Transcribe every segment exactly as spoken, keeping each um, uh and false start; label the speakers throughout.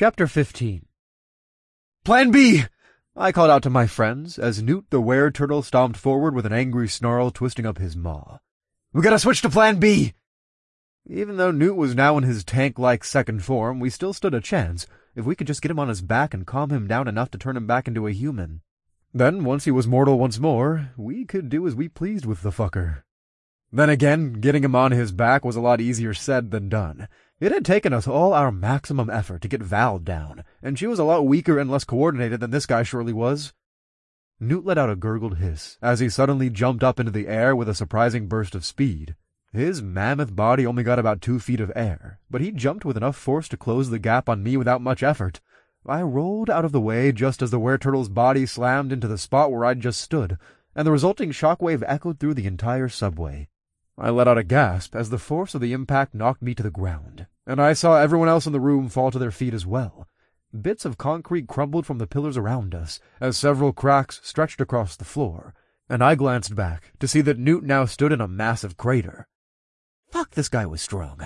Speaker 1: Chapter fifteen. Plan B! I called out to my friends as Newt the were-turtle stomped forward with an angry snarl twisting up his maw. We gotta switch to Plan B! Even though Newt was now in his tank-like second form, we still stood a chance if we could just get him on his back and calm him down enough to turn him back into a human. Then, once he was mortal once more, we could do as we pleased with the fucker. Then again, getting him on his back was a lot easier said than done. It had taken us all our maximum effort to get Val down, and she was a lot weaker and less coordinated than this guy surely was. Newt let out a gurgled hiss as he suddenly jumped up into the air with a surprising burst of speed. His mammoth body only got about two feet of air, but he jumped with enough force to close the gap on me without much effort. I rolled out of the way just as the were-turtle's body slammed into the spot where I'd just stood, and the resulting shockwave echoed through the entire subway. I let out a gasp as the force of the impact knocked me to the ground, and I saw everyone else in the room fall to their feet as well. Bits of concrete crumbled from the pillars around us as several cracks stretched across the floor, and I glanced back to see that Newt now stood in a massive crater. Fuck, this guy was strong.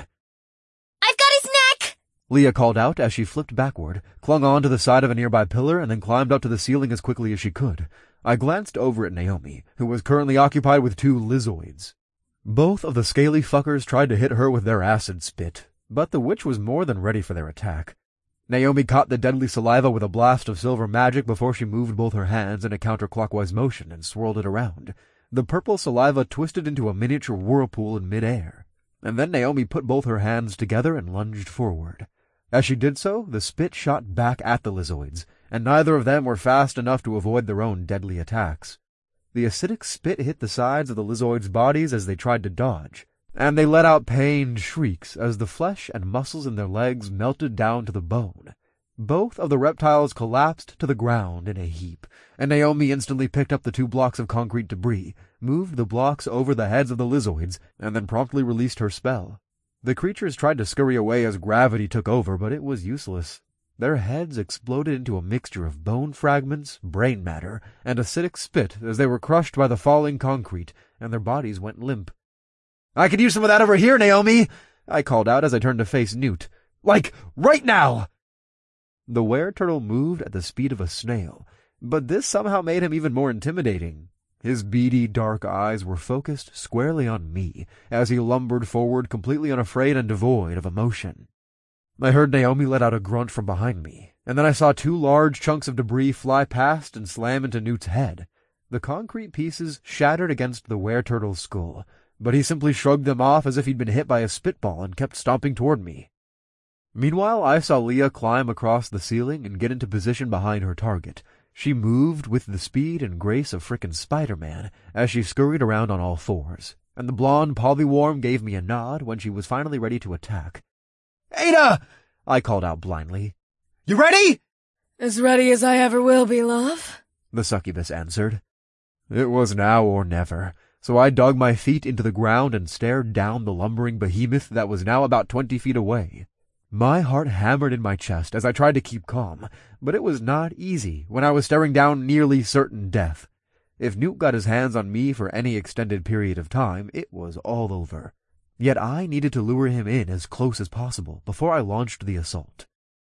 Speaker 2: I've got his neck!
Speaker 1: Leah called out as she flipped backward, clung on to the side of a nearby pillar, and then climbed up to the ceiling as quickly as she could. I glanced over at Naomi, who was currently occupied with two Lizoids. Both of the scaly fuckers tried to hit her with their acid spit, but the witch was more than ready for their attack. Naomi caught the deadly saliva with a blast of silver magic before she moved both her hands in a counterclockwise motion and swirled it around. The purple saliva twisted into a miniature whirlpool in midair, and then Naomi put both her hands together and lunged forward. As she did so, the spit shot back at the Lizoids, and neither of them were fast enough to avoid their own deadly attacks. The acidic spit hit the sides of the Lizoids' bodies as they tried to dodge, and they let out pained shrieks as the flesh and muscles in their legs melted down to the bone. Both of the reptiles collapsed to the ground in a heap, and Naomi instantly picked up the two blocks of concrete debris, moved the blocks over the heads of the Lizoids, and then promptly released her spell. The creatures tried to scurry away as gravity took over, but it was useless. Their heads exploded into a mixture of bone fragments, brain matter, and acidic spit as they were crushed by the falling concrete, and their bodies went limp. I could use some of that over here, Naomi! I called out as I turned to face Newt. Like, right now! The were-turtle moved at the speed of a snail, but this somehow made him even more intimidating. His beady, dark eyes were focused squarely on me as he lumbered forward completely unafraid and devoid of emotion. I heard Naomi let out a grunt from behind me, and then I saw two large chunks of debris fly past and slam into Newt's head. The concrete pieces shattered against the were-turtle's skull, but he simply shrugged them off as if he'd been hit by a spitball and kept stomping toward me. Meanwhile, I saw Leah climb across the ceiling and get into position behind her target. She moved with the speed and grace of frickin' Spider-Man as she scurried around on all fours, and the blonde Polyworm gave me a nod when she was finally ready to attack. Ada! I called out blindly. You ready?
Speaker 2: As ready as I ever will be, love,
Speaker 1: the succubus answered. It was now or never, so I dug my feet into the ground and stared down the lumbering behemoth that was now about twenty feet away. My heart hammered in my chest as I tried to keep calm, but it was not easy when I was staring down nearly certain death. If Newt got his hands on me for any extended period of time, it was all over. Yet I needed to lure him in as close as possible before I launched the assault.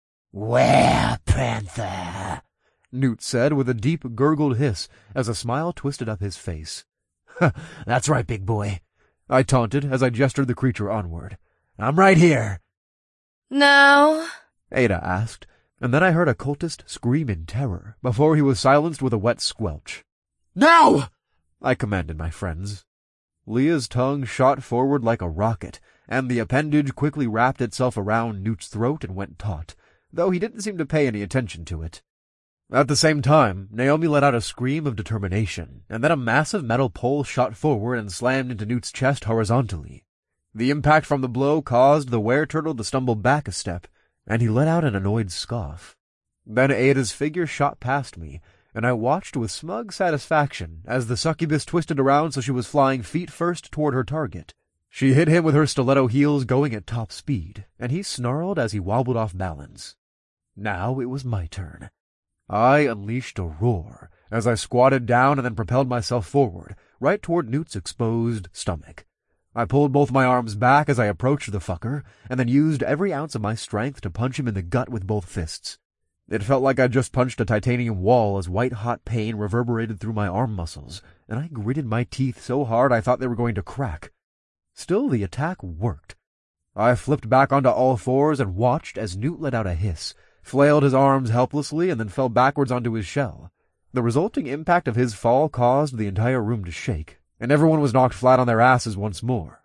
Speaker 1: Were-panther, Newt said with a deep gurgled hiss as a smile twisted up his face. That's right, big boy, I taunted as I gestured the creature onward. I'm right here.
Speaker 2: Now?
Speaker 1: Ada asked, and then I heard a cultist scream in terror before he was silenced with a wet squelch. Now! I commanded my friends. Leah's tongue shot forward like a rocket, and the appendage quickly wrapped itself around Newt's throat and went taut, though he didn't seem to pay any attention to it. At the same time, Naomi let out a scream of determination, and then a massive metal pole shot forward and slammed into Newt's chest horizontally. The impact from the blow caused the were-turtle to stumble back a step, and he let out an annoyed scoff. Then Ada's figure shot past me, and I watched with smug satisfaction as the succubus twisted around so she was flying feet first toward her target. She hit him with her stiletto heels going at top speed, and he snarled as he wobbled off balance. Now it was my turn. I unleashed a roar as I squatted down and then propelled myself forward, right toward Newt's exposed stomach. I pulled both my arms back as I approached the fucker, and then used every ounce of my strength to punch him in the gut with both fists. It felt like I'd just punched a titanium wall as white-hot pain reverberated through my arm muscles, and I gritted my teeth so hard I thought they were going to crack. Still, the attack worked. I flipped back onto all fours and watched as Newt let out a hiss, flailed his arms helplessly, and then fell backwards onto his shell. The resulting impact of his fall caused the entire room to shake, and everyone was knocked flat on their asses once more.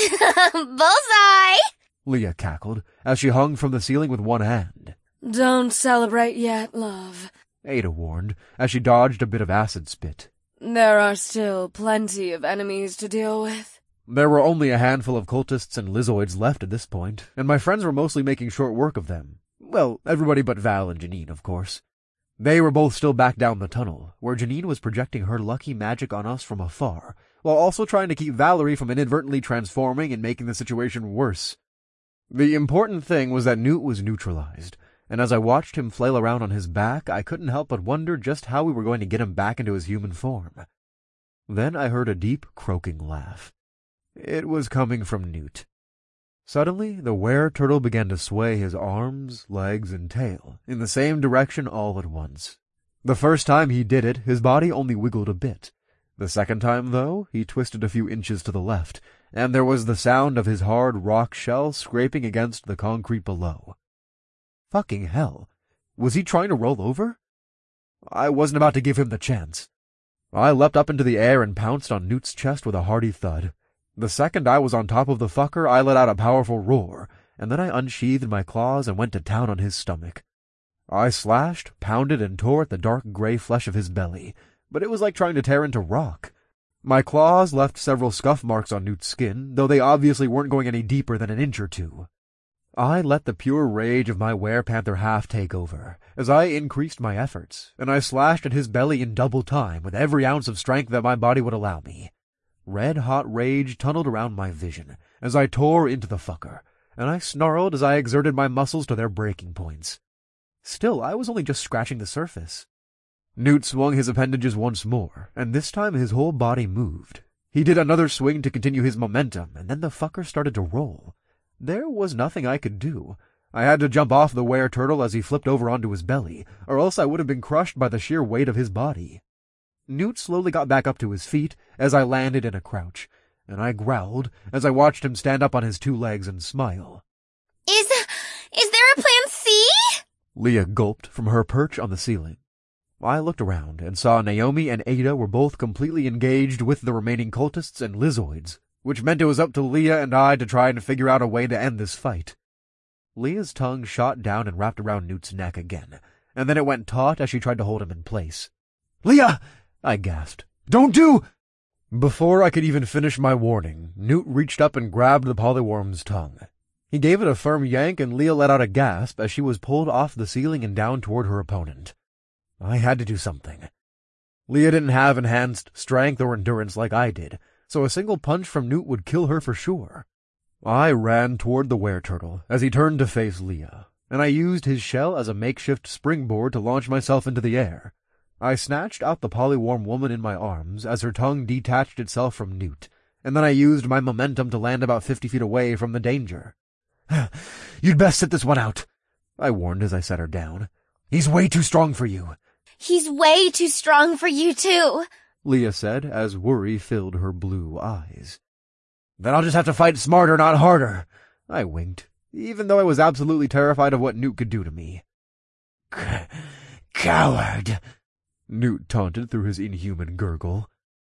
Speaker 2: Bullseye!
Speaker 1: Leah cackled, as she hung from the ceiling with one hand.
Speaker 2: Don't celebrate yet, love.
Speaker 1: Ada warned, as she dodged a bit of acid spit.
Speaker 2: There are still plenty of enemies to deal with.
Speaker 1: There were only a handful of cultists and Lizoids left at this point, and my friends were mostly making short work of them. Well, everybody but Val and Janine, of course. They were both still back down the tunnel, where Janine was projecting her lucky magic on us from afar, while also trying to keep Valerie from inadvertently transforming and making the situation worse. The important thing was that Newt was neutralized, and as I watched him flail around on his back, I couldn't help but wonder just how we were going to get him back into his human form. Then I heard a deep, croaking laugh. It was coming from Newt. Suddenly, the were-turtle began to sway his arms, legs, and tail in the same direction all at once. The first time he did it, his body only wiggled a bit. The second time, though, he twisted a few inches to the left, and there was the sound of his hard rock shell scraping against the concrete below. Fucking hell. Was he trying to roll over? I wasn't about to give him the chance. I leapt up into the air and pounced on Newt's chest with a hearty thud. The second I was on top of the fucker, I let out a powerful roar, and then I unsheathed my claws and went to town on his stomach. I slashed, pounded, and tore at the dark gray flesh of his belly, but it was like trying to tear into rock. My claws left several scuff marks on Newt's skin, though they obviously weren't going any deeper than an inch or two. I let the pure rage of my were-panther half take over, as I increased my efforts, and I slashed at his belly in double time with every ounce of strength that my body would allow me. Red-hot rage tunneled around my vision as I tore into the fucker, and I snarled as I exerted my muscles to their breaking points. Still, I was only just scratching the surface. Newt swung his appendages once more, and this time his whole body moved. He did another swing to continue his momentum, and then the fucker started to roll. There was nothing I could do. I had to jump off the were-turtle as he flipped over onto his belly, or else I would have been crushed by the sheer weight of his body. Newt slowly got back up to his feet as I landed in a crouch, and I growled as I watched him stand up on his two legs and smile.
Speaker 2: Is... is there a plan C?
Speaker 1: Leah gulped from her perch on the ceiling. I looked around and saw Naomi and Ada were both completely engaged with the remaining cultists and Lizoids, which meant it was up to Leah and I to try and figure out a way to end this fight. Leah's tongue shot down and wrapped around Newt's neck again, and then it went taut as she tried to hold him in place. "Leah!" I gasped. "Don't do—" Before I could even finish my warning, Newt reached up and grabbed the polyworm's tongue. He gave it a firm yank, and Leah let out a gasp as she was pulled off the ceiling and down toward her opponent. I had to do something. Leah didn't have enhanced strength or endurance like I did, so a single punch from Newt would kill her for sure. I ran toward the were-turtle as he turned to face Leah, and I used his shell as a makeshift springboard to launch myself into the air. I snatched out the polyworm woman in my arms as her tongue detached itself from Newt, and then I used my momentum to land about fifty feet away from the danger. "You'd best sit this one out," I warned as I set her down. "He's way too strong for you."
Speaker 2: He's way too strong for you, too,
Speaker 1: Leah said as worry filled her blue eyes. "Then I'll just have to fight smarter, not harder," I winked, even though I was absolutely terrified of what Newt could do to me. C- Coward, Newt taunted through his inhuman gurgle.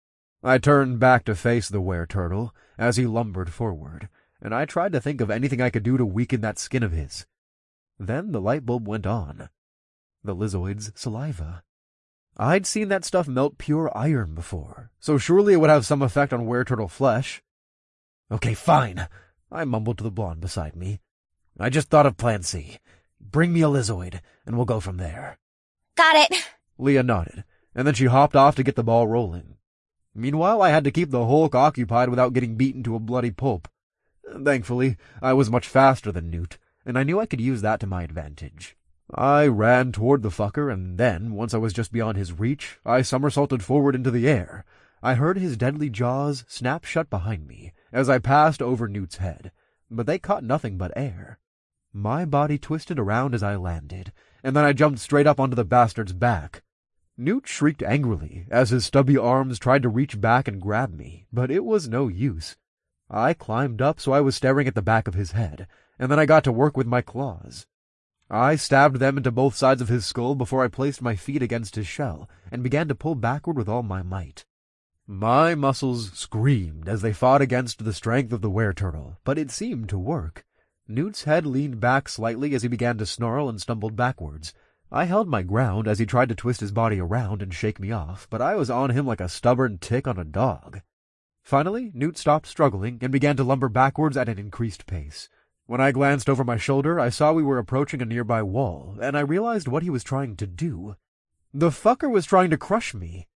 Speaker 1: I turned back to face the were-turtle as he lumbered forward, and I tried to think of anything I could do to weaken that skin of his. Then the light bulb went on. The Lizoid's saliva. I'd seen that stuff melt pure iron before, so surely it would have some effect on were-turtle flesh. "Okay, fine," I mumbled to the blonde beside me. "I just thought of Plan C. Bring me a Lizoid, and we'll go from there."
Speaker 2: Got it.
Speaker 1: Leah nodded, and then she hopped off to get the ball rolling. Meanwhile, I had to keep the Hulk occupied without getting beaten to a bloody pulp. Thankfully, I was much faster than Newt, and I knew I could use that to my advantage. I ran toward the fucker, and then, once I was just beyond his reach, I somersaulted forward into the air. I heard his deadly jaws snap shut behind me, as I passed over Newt's head, but they caught nothing but air. My body twisted around as I landed, and then I jumped straight up onto the bastard's back. Newt shrieked angrily as his stubby arms tried to reach back and grab me, but it was no use. I climbed up so I was staring at the back of his head, and then I got to work with my claws. I stabbed them into both sides of his skull before I placed my feet against his shell and began to pull backward with all my might. My muscles screamed as they fought against the strength of the were-turtle, but it seemed to work. Newt's head leaned back slightly as he began to snarl and stumbled backwards. I held my ground as he tried to twist his body around and shake me off, but I was on him like a stubborn tick on a dog. Finally, Newt stopped struggling and began to lumber backwards at an increased pace. When I glanced over my shoulder, I saw we were approaching a nearby wall, and I realized what he was trying to do. The fucker was trying to crush me.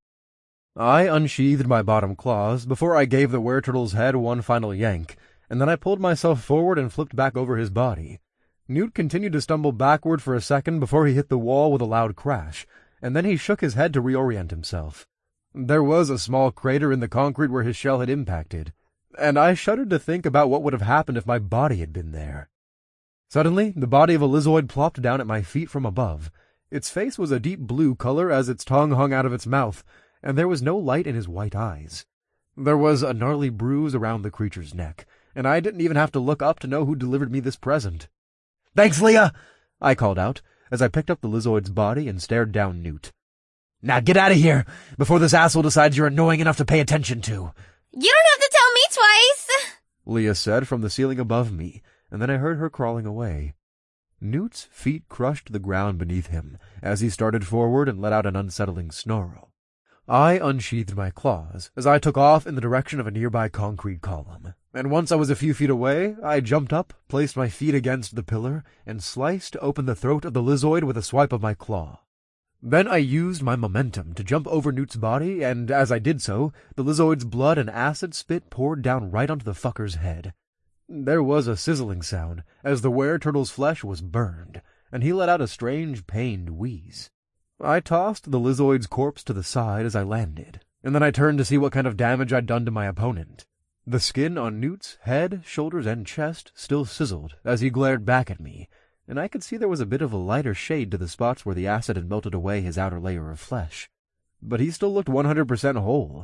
Speaker 1: I unsheathed my bottom claws before I gave the were-turtle's head one final yank, and then I pulled myself forward and flipped back over his body. Newt continued to stumble backward for a second before he hit the wall with a loud crash, and then he shook his head to reorient himself. There was a small crater in the concrete where his shell had impacted, and I shuddered to think about what would have happened if my body had been there. Suddenly, the body of a Lizoid plopped down at my feet from above. Its face was a deep blue color as its tongue hung out of its mouth, and there was no light in his white eyes. There was a gnarly bruise around the creature's neck, and I didn't even have to look up to know who delivered me this present. "Thanks, Leah!" I called out, as I picked up the Lizoid's body and stared down Newt. "Now get out of here, before this asshole decides you're annoying enough to pay attention to."
Speaker 3: "You don't have to tell me twice,"
Speaker 1: Leah said from the ceiling above me, and then I heard her crawling away. Newt's feet crushed the ground beneath him as he started forward and let out an unsettling snarl. I unsheathed my claws as I took off in the direction of a nearby concrete column, and once I was a few feet away, I jumped up, placed my feet against the pillar, and sliced open the throat of the Lizoid with a swipe of my claw. Then I used my momentum to jump over Newt's body, and as I did so, the Lizoid's blood and acid spit poured down right onto the fucker's head. There was a sizzling sound as the were-turtle's flesh was burned, and he let out a strange, pained wheeze. I tossed the Lizoid's corpse to the side as I landed, and then I turned to see what kind of damage I'd done to my opponent. The skin on Newt's head, shoulders, and chest still sizzled as he glared back at me, and I could see there was a bit of a lighter shade to the spots where the acid had melted away his outer layer of flesh. But he still looked one hundred percent whole.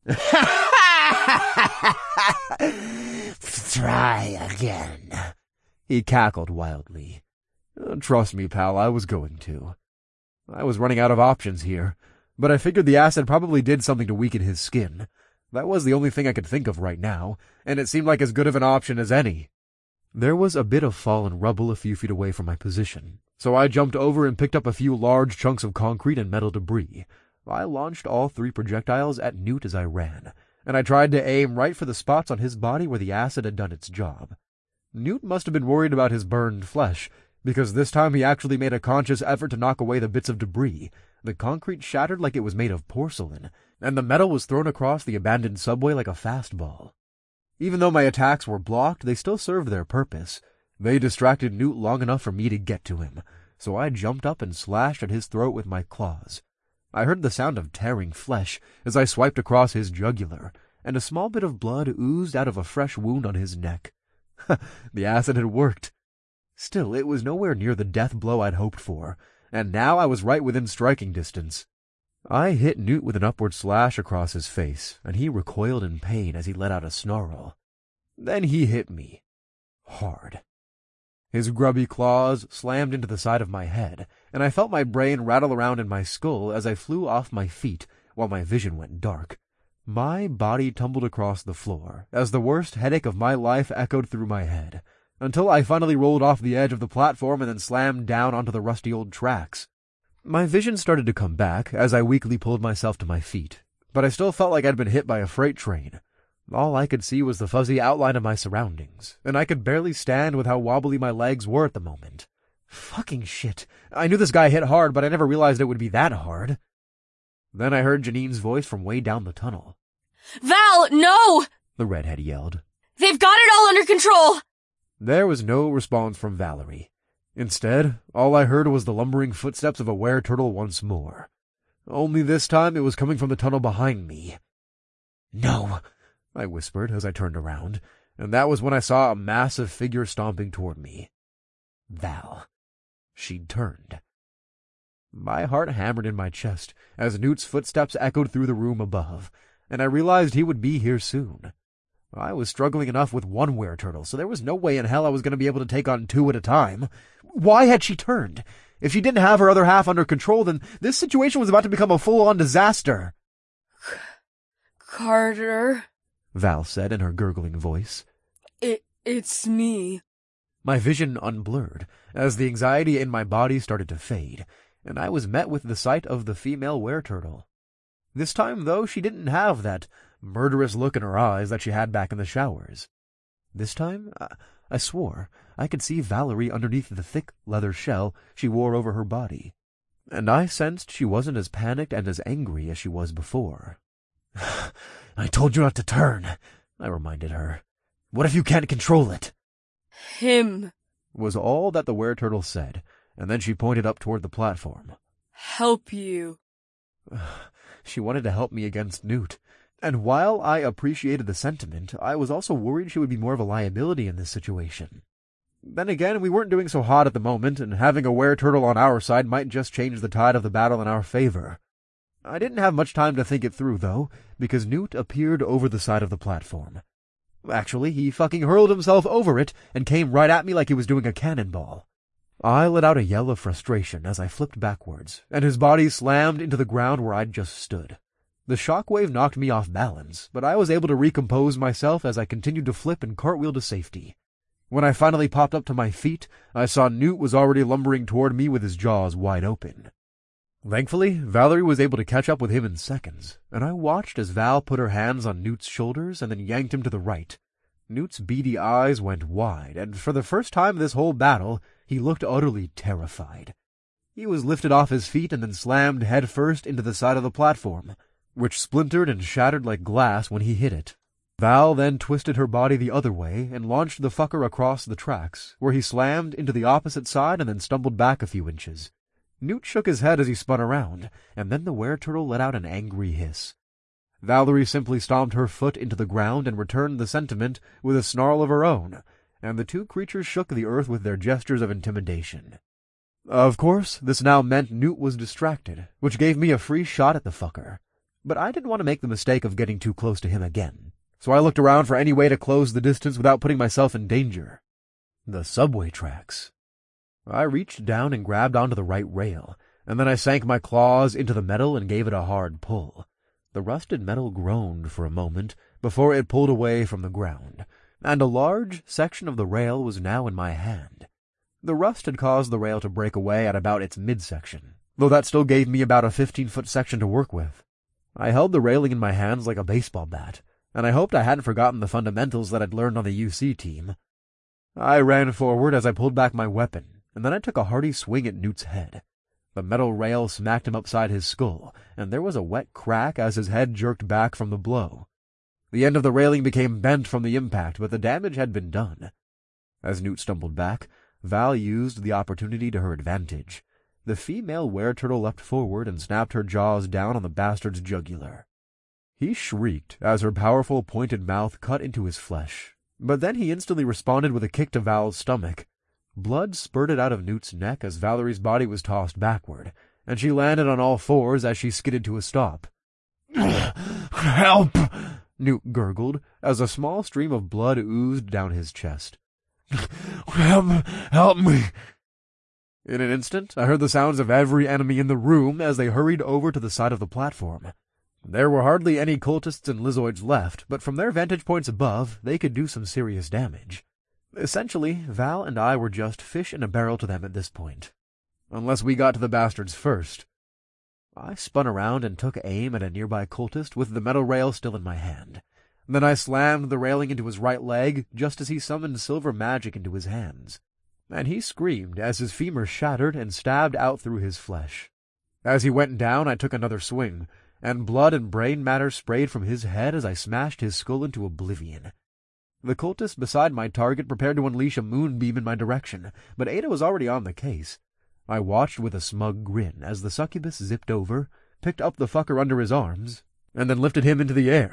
Speaker 1: "Try again," he cackled wildly. Trust me, pal, I was going to. I was running out of options here, but I figured the acid probably did something to weaken his skin. That was the only thing I could think of right now, and it seemed like as good of an option as any. There was a bit of fallen rubble a few feet away from my position, so I jumped over and picked up a few large chunks of concrete and metal debris. I launched all three projectiles at Newt as I ran, and I tried to aim right for the spots on his body where the acid had done its job. Newt must have been worried about his burned flesh, because this time he actually made a conscious effort to knock away the bits of debris. The concrete shattered like it was made of porcelain, and the metal was thrown across the abandoned subway like a fastball. Even though my attacks were blocked, they still served their purpose. They distracted Newt long enough for me to get to him, so I jumped up and slashed at his throat with my claws. I heard the sound of tearing flesh as I swiped across his jugular, and a small bit of blood oozed out of a fresh wound on his neck. The acid had worked. Still, it was nowhere near the death blow I'd hoped for, and now I was right within striking distance. I hit Newt with an upward slash across his face, and he recoiled in pain as he let out a snarl. Then he hit me. Hard. His grubby claws slammed into the side of my head, and I felt my brain rattle around in my skull as I flew off my feet while my vision went dark. My body tumbled across the floor as the worst headache of my life echoed through my head, until I finally rolled off the edge of the platform and then slammed down onto the rusty old tracks. My vision started to come back as I weakly pulled myself to my feet, but I still felt like I'd been hit by a freight train. All I could see was the fuzzy outline of my surroundings, and I could barely stand with how wobbly my legs were at the moment. Fucking shit. I knew this guy hit hard, but I never realized it would be that hard. Then I heard Janine's voice from way down the tunnel.
Speaker 2: "Val, no!"
Speaker 1: the redhead yelled.
Speaker 2: "They've got it all under control!"
Speaker 1: There was no response from Valerie. Instead, all I heard was the lumbering footsteps of a were-turtle once more. Only this time it was coming from the tunnel behind me. "No," I whispered as I turned around, and that was when I saw a massive figure stomping toward me. Val. She'd turned. My heart hammered in my chest as Newt's footsteps echoed through the room above, and I realized he would be here soon. I was struggling enough with one were-turtle, so there was no way in hell I was going to be able to take on two at a time. Why had she turned? If she didn't have her other half under control, then this situation was about to become a full-on disaster.
Speaker 2: Carter,
Speaker 1: Val said in her gurgling voice.
Speaker 2: It, it's me.
Speaker 1: My vision unblurred as the anxiety in my body started to fade, and I was met with the sight of the female were-turtle. This time, though, she didn't have that murderous look in her eyes that she had back in the showers. This time, I, I swore I could see Valerie underneath the thick leather shell she wore over her body, and I sensed she wasn't as panicked and as angry as she was before. I told you not to turn, I reminded her. What if you can't control it?
Speaker 2: Him,
Speaker 1: was all that the were-turtle said, and then she pointed up toward the platform.
Speaker 2: Help you.
Speaker 1: She wanted to help me against Newt, and while I appreciated the sentiment, I was also worried she would be more of a liability in this situation. Then again, we weren't doing so hot at the moment, and having a were-turtle on our side might just change the tide of the battle in our favor. I didn't have much time to think it through, though, because Newt appeared over the side of the platform. Actually, he fucking hurled himself over it and came right at me like he was doing a cannonball. I let out a yell of frustration as I flipped backwards, and his body slammed into the ground where I'd just stood. The shockwave knocked me off balance, but I was able to recompose myself as I continued to flip and cartwheel to safety. When I finally popped up to my feet, I saw Newt was already lumbering toward me with his jaws wide open. Thankfully, Valerie was able to catch up with him in seconds, and I watched as Val put her hands on Newt's shoulders and then yanked him to the right. Newt's beady eyes went wide, and for the first time this whole battle, he looked utterly terrified. He was lifted off his feet and then slammed headfirst into the side of the platform, which splintered and shattered like glass when he hit it. Val then twisted her body the other way and launched the fucker across the tracks, where he slammed into the opposite side and then stumbled back a few inches. Newt shook his head as he spun around, and then the were-turtle let out an angry hiss. Valerie simply stomped her foot into the ground and returned the sentiment with a snarl of her own, and the two creatures shook the earth with their gestures of intimidation. Of course, this now meant Newt was distracted, which gave me a free shot at the fucker. But I didn't want to make the mistake of getting too close to him again, so I looked around for any way to close the distance without putting myself in danger. The subway tracks. I reached down and grabbed onto the right rail, and then I sank my claws into the metal and gave it a hard pull. The rusted metal groaned for a moment before it pulled away from the ground, and a large section of the rail was now in my hand. The rust had caused the rail to break away at about its midsection, though that still gave me about a fifteen-foot section to work with. I held the railing in my hands like a baseball bat, and I hoped I hadn't forgotten the fundamentals that I'd learned on the U C team. I ran forward as I pulled back my weapon, and then I took a hearty swing at Newt's head. The metal rail smacked him upside his skull, and there was a wet crack as his head jerked back from the blow. The end of the railing became bent from the impact, but the damage had been done. As Newt stumbled back, Val used the opportunity to her advantage. The female were-turtle leapt forward and snapped her jaws down on the bastard's jugular. He shrieked as her powerful pointed mouth cut into his flesh, but then he instantly responded with a kick to Val's stomach. Blood spurted out of Newt's neck as Valerie's body was tossed backward, and she landed on all fours as she skidded to a stop. "Help!" Newt gurgled as a small stream of blood oozed down his chest. "Help, help me!" In an instant, I heard the sounds of every enemy in the room as they hurried over to the side of the platform. There were hardly any cultists and Lizoids left, but from their vantage points above, they could do some serious damage. Essentially, Val and I were just fish in a barrel to them at this point. Unless we got to the bastards first. I spun around and took aim at a nearby cultist with the metal rail still in my hand. Then I slammed the railing into his right leg just as he summoned silver magic into his hands, and he screamed as his femur shattered and stabbed out through his flesh. As he went down, I took another swing, and blood and brain matter sprayed from his head as I smashed his skull into oblivion. The cultist beside my target prepared to unleash a moonbeam in my direction, but Ada was already on the case. I watched with a smug grin as the succubus zipped over, picked up the fucker under his arms, and then lifted him into the air.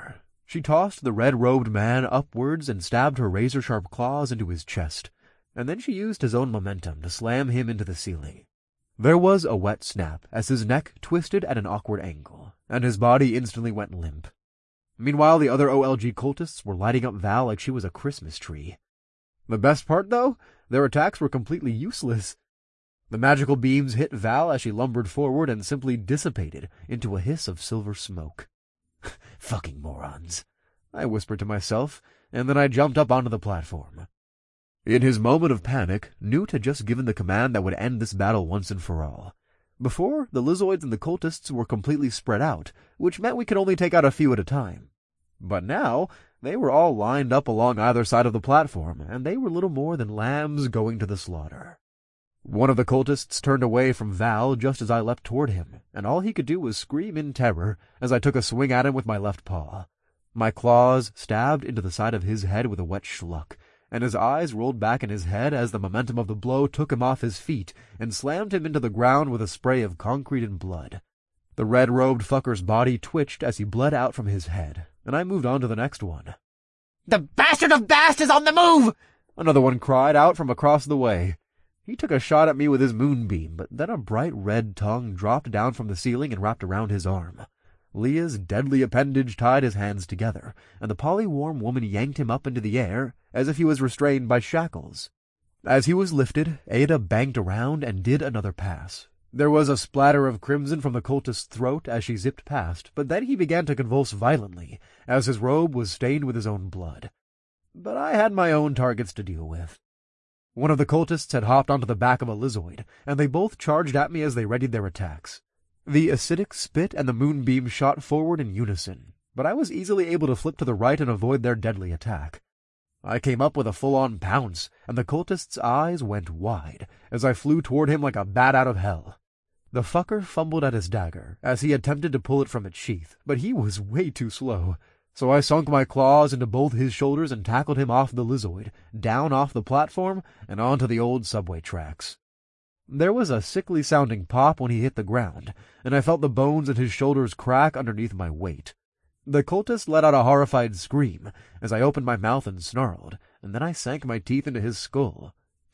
Speaker 1: She tossed the red-robed man upwards and stabbed her razor-sharp claws into his chest, and then she used his own momentum to slam him into the ceiling. There was a wet snap as his neck twisted at an awkward angle, and his body instantly went limp. Meanwhile, the other O L G cultists were lighting up Val like she was a Christmas tree. The best part, though, their attacks were completely useless. The magical beams hit Val as she lumbered forward and simply dissipated into a hiss of silver smoke. Fucking morons, I whispered to myself, and then I jumped up onto the platform. In his moment of panic, Newt had just given the command that would end this battle once and for all. Before, the Lizoids and the cultists were completely spread out, which meant we could only take out a few at a time. But now, they were all lined up along either side of the platform, and they were little more than lambs going to the slaughter. One of the cultists turned away from Val just as I leapt toward him, and all he could do was scream in terror as I took a swing at him with my left paw. My claws stabbed into the side of his head with a wet schluck, and his eyes rolled back in his head as the momentum of the blow took him off his feet and slammed him into the ground with a spray of concrete and blood. The red-robed fucker's body twitched as he bled out from his head, and I moved on to the next one.
Speaker 4: "The bastard of Bast is on the move!"
Speaker 1: Another one cried out from across the way. He took a shot at me with his moonbeam, but then a bright red tongue dropped down from the ceiling and wrapped around his arm. Leah's deadly appendage tied his hands together, and the polywarm woman yanked him up into the air as if he was restrained by shackles. As he was lifted, Ada banked around and did another pass. There was a splatter of crimson from the cultist's throat as she zipped past, but then he began to convulse violently, as his robe was stained with his own blood. But I had my own targets to deal with. One of the cultists had hopped onto the back of a Lizoid, and they both charged at me as they readied their attacks. The acidic spit and the moonbeam shot forward in unison, but I was easily able to flip to the right and avoid their deadly attack. I came up with a full-on pounce, and the cultist's eyes went wide as I flew toward him like a bat out of hell. The fucker fumbled at his dagger as he attempted to pull it from its sheath, but he was way too slow, so I sunk my claws into both his shoulders and tackled him off the Lizoid, down off the platform, and onto the old subway tracks. There was a sickly-sounding pop when he hit the ground, and I felt the bones in his shoulders crack underneath my weight. The cultist let out a horrified scream as I opened my mouth and snarled, and then I sank my teeth into his skull.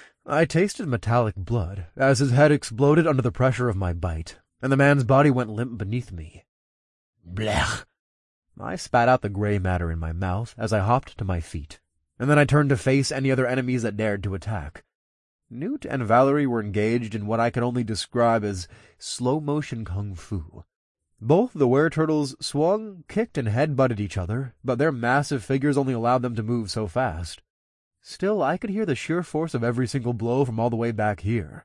Speaker 1: I tasted metallic blood as his head exploded under the pressure of my bite, and the man's body went limp beneath me. Blech! I spat out the gray matter in my mouth as I hopped to my feet, and then I turned to face any other enemies that dared to attack. Newt and Valerie were engaged in what I could only describe as slow-motion kung fu. Both the were-turtles swung, kicked, and head-butted each other, but their massive figures only allowed them to move so fast. Still, I could hear the sheer force of every single blow from all the way back here.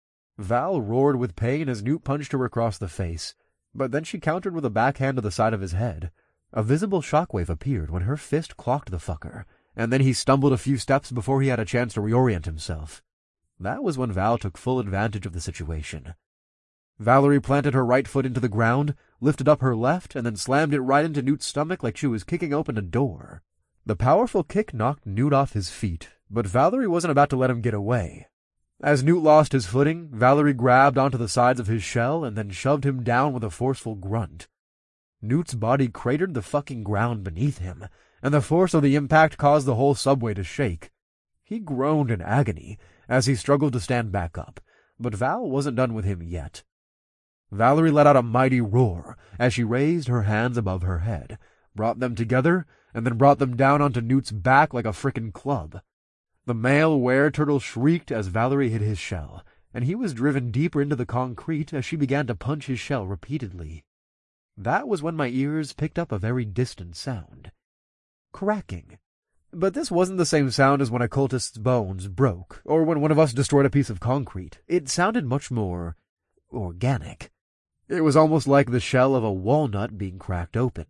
Speaker 1: Val roared with pain as Newt punched her across the face, but then she countered with a backhand to the side of his head. A visible shockwave appeared when her fist clocked the fucker, and then he stumbled a few steps before he had a chance to reorient himself. That was when Val took full advantage of the situation. Valerie planted her right foot into the ground, lifted up her left, and then slammed it right into Newt's stomach like she was kicking open a door. The powerful kick knocked Newt off his feet, but Valerie wasn't about to let him get away. As Newt lost his footing, Valerie grabbed onto the sides of his shell and then shoved him down with a forceful grunt. Newt's body cratered the fucking ground beneath him, and the force of the impact caused the whole subway to shake. He groaned in agony as he struggled to stand back up, but Val wasn't done with him yet. Valerie let out a mighty roar as she raised her hands above her head, brought them together, and then brought them down onto Newt's back like a frickin' club. The male were-turtle shrieked as Valerie hit his shell, and he was driven deeper into the concrete as she began to punch his shell repeatedly. That was when my ears picked up a very distant sound. Cracking. But this wasn't the same sound as when a cultist's bones broke, or when one of us destroyed a piece of concrete. It sounded much more organic. It was almost like the shell of a walnut being cracked open.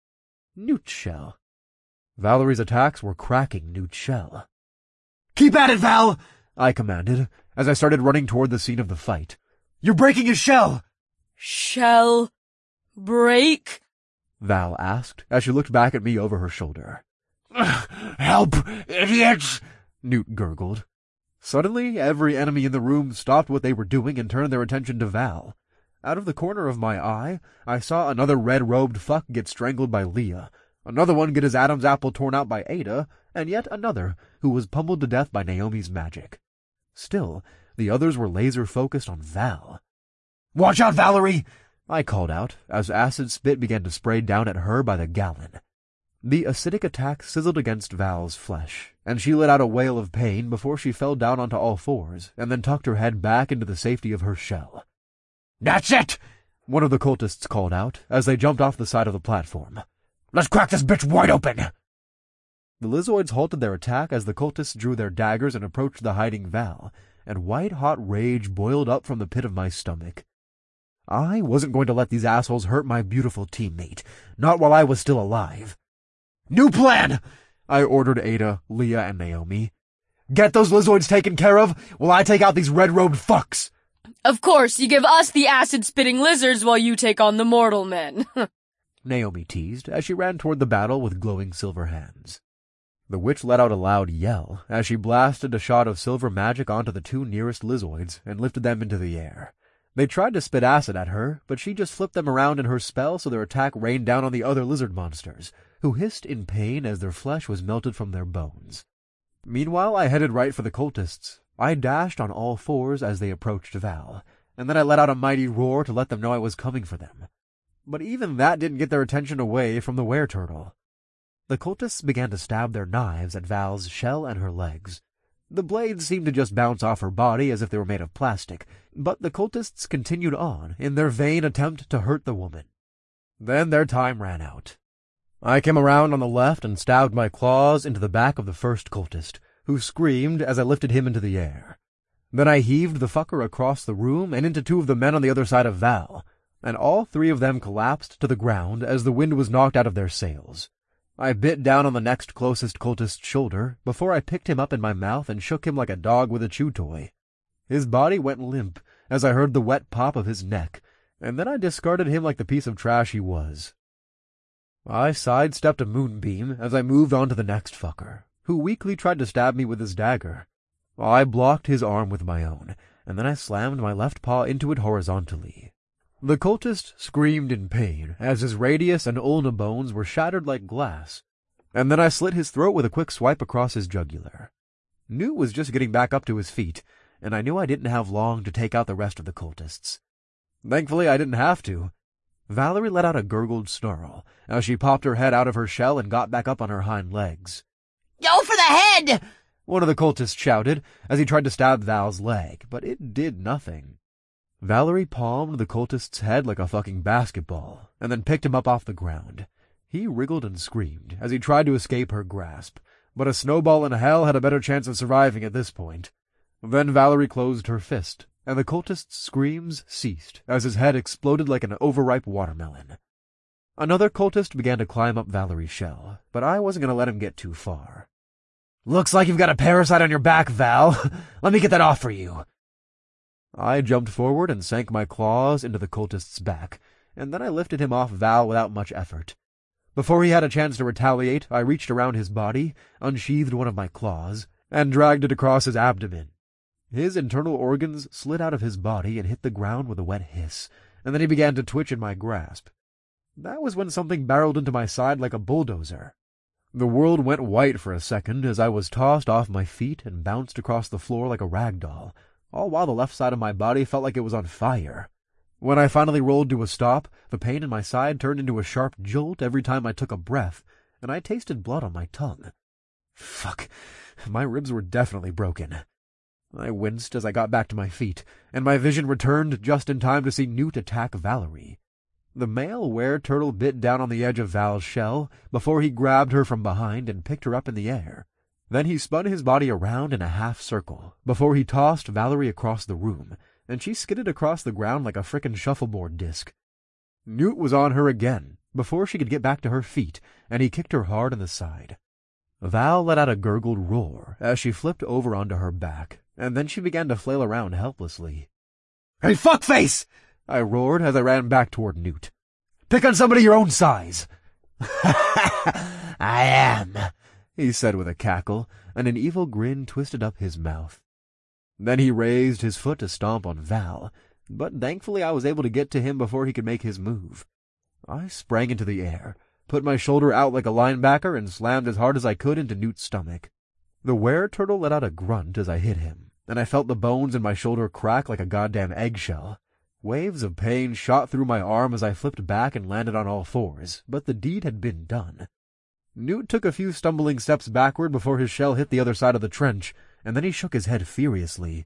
Speaker 1: Newt's shell. Valerie's attacks were cracking Newt's shell. "Keep at it, Val!" I commanded, as I started running toward the scene of the fight. "You're breaking his shell!"
Speaker 2: Shell break?
Speaker 1: Val asked, as she looked back at me over her shoulder.
Speaker 4: "Help, idiots!"
Speaker 1: Newt gurgled. Suddenly, every enemy in the room stopped what they were doing and turned their attention to Val. Out of the corner of my eye, I saw another red-robed fuck get strangled by Leah. another one get his Adam's apple torn out by Ada, and yet another who was pummeled to death by Naomi's magic. Still, the others were laser-focused on Val.
Speaker 4: "Watch out, Valerie!"
Speaker 1: I called out, as acid spit began to spray down at her by the gallon. The acidic attack sizzled against Val's flesh, and she let out a wail of pain before she fell down onto all fours and then tucked her head back into the safety of her shell.
Speaker 4: "That's it!"
Speaker 1: one of the cultists called out as they jumped off the side of the platform.
Speaker 4: "Let's crack this bitch wide open!"
Speaker 1: The Lizoids halted their attack as the cultists drew their daggers and approached the hiding Val, and white-hot rage boiled up from the pit of my stomach. I wasn't going to let these assholes hurt my beautiful teammate, not while I was still alive.
Speaker 4: "New plan!"
Speaker 1: I ordered Ada, Leah, and Naomi. "Get those Lizoids taken care of while I take out these red-robed fucks!"
Speaker 2: Of course, you give us the acid-spitting lizards while you take on the mortal men.
Speaker 1: Naomi teased as she ran toward the battle with glowing silver hands. The witch let out a loud yell as she blasted a shot of silver magic onto the two nearest Lizoids and lifted them into the air. They tried to spit acid at her, but she just flipped them around in her spell so their attack rained down on the other lizard monsters, who hissed in pain as their flesh was melted from their bones. Meanwhile, I headed right for the cultists. I dashed on all fours as they approached Val, and then I let out a mighty roar to let them know I was coming for them. But even that didn't get their attention away from the were-turtle. The cultists began to stab their knives at Val's shell and her legs. The blades seemed to just bounce off her body as if they were made of plastic, but the cultists continued on in their vain attempt to hurt the woman. Then their time ran out. I came around on the left and stabbed my claws into the back of the first cultist, who screamed as I lifted him into the air. Then I heaved the fucker across the room and into two of the men on the other side of Val, and all three of them collapsed to the ground as the wind was knocked out of their sails. I bit down on the next closest cultist's shoulder before I picked him up in my mouth and shook him like a dog with a chew toy. His body went limp as I heard the wet pop of his neck, and then I discarded him like the piece of trash he was. I sidestepped a moonbeam as I moved on to the next fucker, who weakly tried to stab me with his dagger. I blocked his arm with my own, and then I slammed my left paw into it horizontally. The cultist screamed in pain as his radius and ulna bones were shattered like glass, and then I slit his throat with a quick swipe across his jugular. Newt was just getting back up to his feet, and I knew I didn't have long to take out the rest of the cultists. Thankfully, I didn't have to. Valerie let out a gurgled snarl as she popped her head out of her shell and got back up on her hind legs.
Speaker 4: "Go for the head!"
Speaker 1: one of the cultists shouted as he tried to stab Val's leg, but it did nothing. Valerie palmed the cultist's head like a fucking basketball, and then picked him up off the ground. He wriggled and screamed as he tried to escape her grasp, but a snowball in hell had a better chance of surviving at this point. Then Valerie closed her fist, and the cultist's screams ceased as his head exploded like an overripe watermelon. Another cultist began to climb up Valerie's shell, but I wasn't going to let him get too far.
Speaker 4: "Looks like you've got a parasite on your back, Val. Let me get that off for you."
Speaker 1: I jumped forward and sank my claws into the cultist's back, and then I lifted him off Val without much effort. Before he had a chance to retaliate, I reached around his body, unsheathed one of my claws, and dragged it across his abdomen. His internal organs slid out of his body and hit the ground with a wet hiss, and then he began to twitch in my grasp. That was when something barreled into my side like a bulldozer. The world went white for a second as I was tossed off my feet and bounced across the floor like a rag doll, all while the left side of my body felt like it was on fire. When I finally rolled to a stop, the pain in my side turned into a sharp jolt every time I took a breath, and I tasted blood on my tongue. Fuck, my ribs were definitely broken. I winced as I got back to my feet, and my vision returned just in time to see Newt attack Valerie. The male were-turtle bit down on the edge of Val's shell before he grabbed her from behind and picked her up in the air. Then he spun his body around in a half-circle before he tossed Valerie across the room, and she skidded across the ground like a frickin' shuffleboard disc. Newt was on her again before she could get back to her feet, and he kicked her hard in the side. Val let out a gurgled roar as she flipped over onto her back, and then she began to flail around helplessly.
Speaker 4: "Hey, fuckface!"
Speaker 1: I roared as I ran back toward Newt.
Speaker 4: "Pick on somebody your own size." "I am,"
Speaker 1: he said with a cackle, and an evil grin twisted up his mouth. Then he raised his foot to stomp on Val, but thankfully I was able to get to him before he could make his move. I sprang into the air, put my shoulder out like a linebacker, and slammed as hard as I could into Newt's stomach. The were-turtle let out a grunt as I hit him, and I felt the bones in my shoulder crack like a goddamn eggshell. Waves of pain shot through my arm as I flipped back and landed on all fours, but the deed had been done. Newt took a few stumbling steps backward before his shell hit the other side of the trench, and then he shook his head furiously.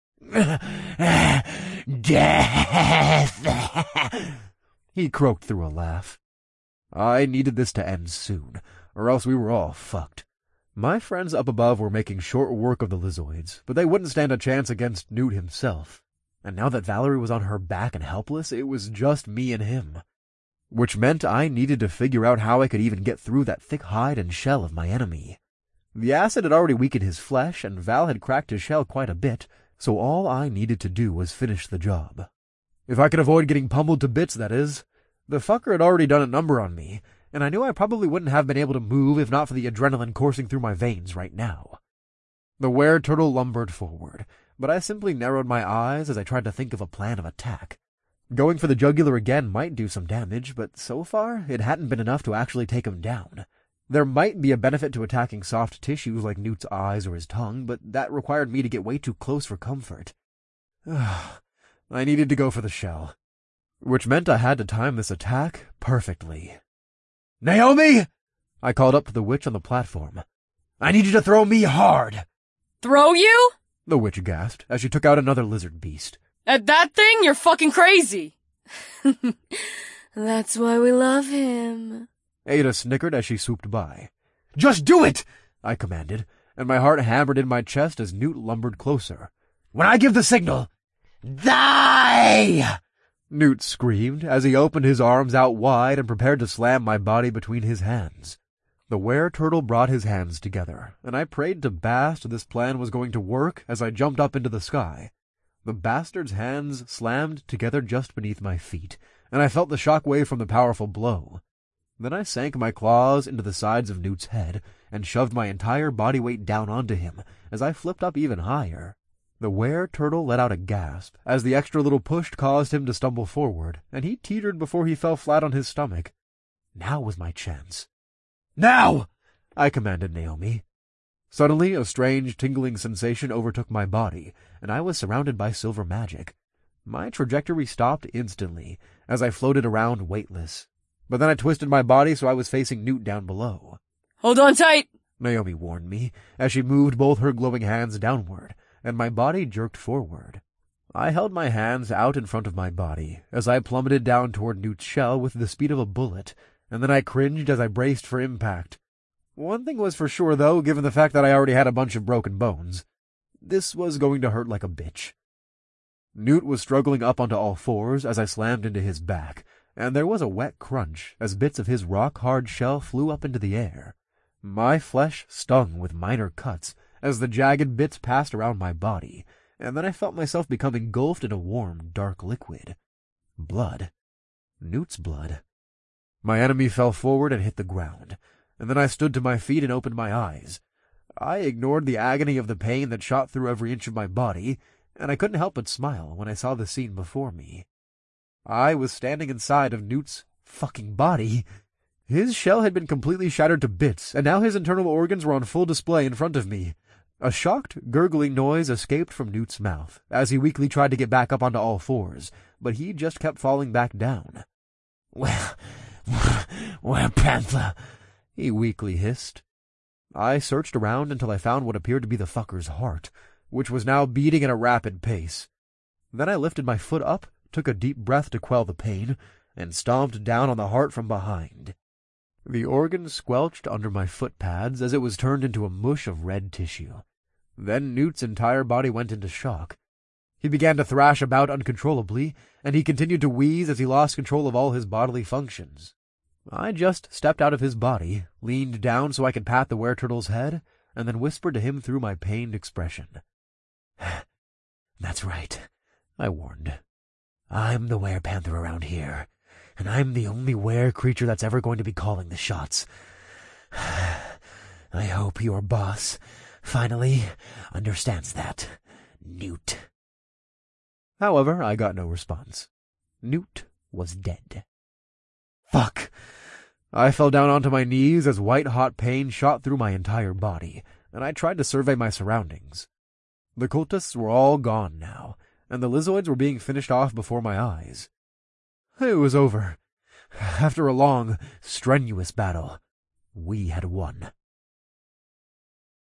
Speaker 1: Death! He croaked through a laugh. I needed this to end soon, or else we were all fucked. My friends up above were making short work of the Lizoids, but they wouldn't stand a chance against Newt himself. And now that Valerie was on her back and helpless, it was just me and him. Which meant I needed to figure out how I could even get through that thick hide and shell of my enemy. The acid had already weakened his flesh, and Val had cracked his shell quite a bit, so all I needed to do was finish the job. If I could avoid getting pummeled to bits, that is. The fucker had already done a number on me, and I knew I probably wouldn't have been able to move if not for the adrenaline coursing through my veins right now. The were-turtle lumbered forward, but I simply narrowed my eyes as I tried to think of a plan of attack. Going for the jugular again might do some damage, but so far it hadn't been enough to actually take him down. There might be a benefit to attacking soft tissues like Newt's eyes or his tongue, but that required me to get way too close for comfort. I needed to go for the shell, which meant I had to time this attack perfectly. "Naomi!" I called up to the witch on the platform. "I need you to throw me hard."
Speaker 2: Throw you?
Speaker 1: The witch gasped as she took out another lizard beast.
Speaker 2: At that thing, you're fucking crazy. That's why we love him.
Speaker 1: Ada snickered as she swooped by. "Just do it!" I commanded, and my heart hammered in my chest as Newt lumbered closer. "When I give the signal, die!" Newt screamed as he opened his arms out wide and prepared to slam my body between his hands. The were-turtle brought his hands together, and I prayed to Bast this plan was going to work as I jumped up into the sky. The bastard's hands slammed together just beneath my feet, and I felt the shock wave from the powerful blow. Then I sank my claws into the sides of Newt's head and shoved my entire body weight down onto him as I flipped up even higher. The were-turtle let out a gasp as the extra little push caused him to stumble forward, and he teetered before he fell flat on his stomach. Now was my chance. "Now!" I commanded Naomi. Suddenly, a strange tingling sensation overtook my body, and I was surrounded by silver magic. My trajectory stopped instantly as I floated around weightless. But then I twisted my body so I was facing Newt down below.
Speaker 2: Hold on tight,
Speaker 1: Naomi warned me as she moved both her glowing hands downward, and my body jerked forward. I held my hands out in front of my body as I plummeted down toward Newt's shell with the speed of a bullet, and then I cringed as I braced for impact. One thing was for sure, though, given the fact that I already had a bunch of broken bones. This was going to hurt like a bitch. Newt was struggling up onto all fours as I slammed into his back, and there was a wet crunch as bits of his rock-hard shell flew up into the air. My flesh stung with minor cuts as the jagged bits passed around my body, and then I felt myself become engulfed in a warm, dark liquid. Blood. Newt's blood. My enemy fell forward and hit the ground, and then I stood to my feet and opened my eyes. I ignored the agony of the pain that shot through every inch of my body, and I couldn't help but smile when I saw the scene before me. I was standing inside of Newt's fucking body. His shell had been completely shattered to bits, and now his internal organs were on full display in front of me. A shocked, gurgling noise escaped from Newt's mouth as he weakly tried to get back up onto all fours, but he just kept falling back down. "Well, Were-Panther," he weakly hissed. I searched around until I found what appeared to be the fucker's heart, which was now beating at a rapid pace. Then I lifted my foot up, took a deep breath to quell the pain, and stomped down on the heart from behind. The organ squelched under my foot pads as it was turned into a mush of red tissue. Then Newt's entire body went into shock. He began to thrash about uncontrollably, and he continued to wheeze as he lost control of all his bodily functions. I just stepped out of his body, leaned down so I could pat the were-turtle's head, and then whispered to him through my pained expression. "That's right," I warned. "I'm the were-panther around here, and I'm the only were-creature that's ever going to be calling the shots. I hope your boss finally understands that, Newt." However, I got no response. Newt was dead. Fuck! I fell down onto my knees as white-hot pain shot through my entire body, and I tried to survey my surroundings. The cultists were all gone now, and the Lizoids were being finished off before my eyes. It was over. After a long, strenuous battle, we had won.